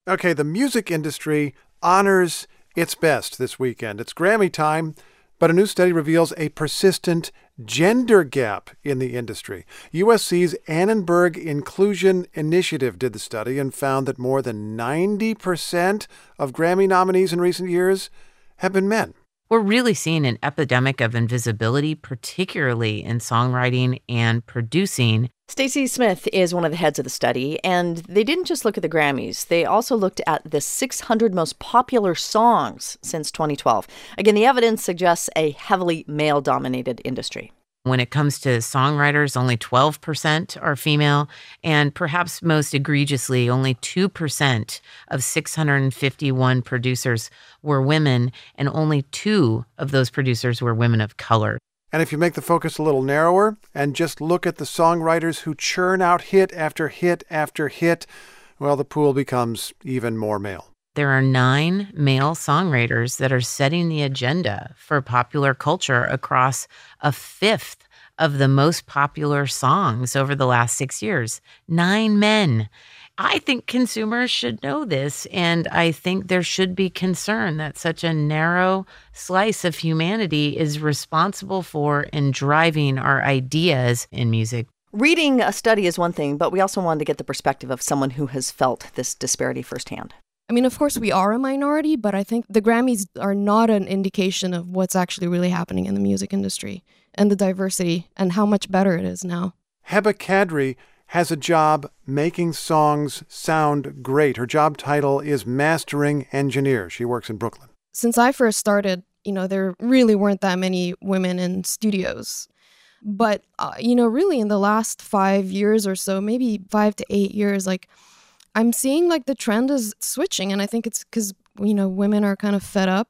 Okay, the music industry honors its best this weekend. It's Grammy time, but a new study reveals a persistent gender gap in the industry. USC's Annenberg Inclusion Initiative did the study and found that more than 90% of Grammy nominees in recent years have been men. We're really seeing an epidemic of invisibility, particularly in songwriting and producing. Stacey Smith is one of the heads of the study, and they didn't just look at the Grammys. They also looked at the 600 most popular songs since 2012. Again, the evidence suggests a heavily male-dominated industry. When it comes to songwriters, only 12% are female, and perhaps most egregiously, only 2% of 651 producers were women, and only 2 of those producers were women of color. And if you make the focus a little narrower and just look at the songwriters who churn out hit after hit after hit, well, the pool becomes even more male. There are 9 male songwriters that are setting the agenda for popular culture across a fifth of the most popular songs over the last 6 years. 9 men. I think consumers should know this, and I think there should be concern that such a narrow slice of humanity is responsible for and driving our ideas in music. Reading a study is one thing, but we also wanted to get the perspective of someone who has felt this disparity firsthand. I mean, of course, we are a minority, but I think the Grammys are not an indication of what's actually really happening in the music industry and the diversity and how much better it is now. Heba Kadri has a job making songs sound great. Her job title is mastering engineer. She works in Brooklyn. Since I first started, there really weren't that many women in studios. But, really in the last 5 years or so, maybe 5 to 8 years, I'm seeing the trend is switching, and I think it's because, women are kind of fed up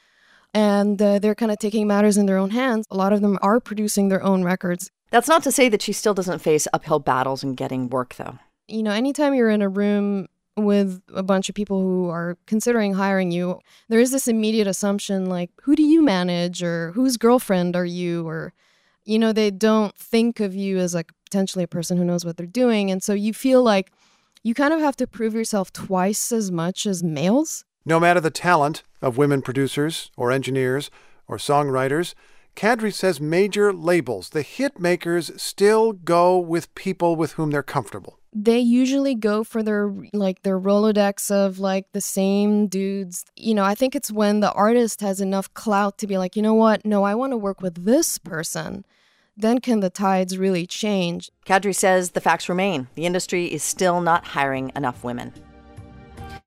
and they're kind of taking matters in their own hands. A lot of them are producing their own records. That's not to say that she still doesn't face uphill battles in getting work, though. Anytime you're in a room with a bunch of people who are considering hiring you, there is this immediate assumption who do you manage or whose girlfriend are you? Or, they don't think of you as potentially a person who knows what they're doing. And so you feel like you kind of have to prove yourself twice as much as males. No matter the talent of women producers or engineers or songwriters, Kadri says major labels, the hit makers, still go with people with whom they're comfortable. They usually go for their Rolodex of the same dudes. I think it's when the artist has enough clout to be like, you know what? No, I want to work with this person. Then can the tides really change? Kadri says the facts remain. The industry is still not hiring enough women.